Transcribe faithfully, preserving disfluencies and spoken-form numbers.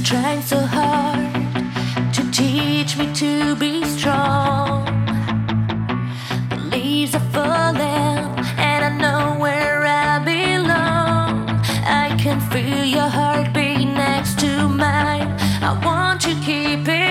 trying so hard to teach me to be strong. The leaves are falling, and I know where I belong. I can feel your heartbeat next to mine. I want to keep it.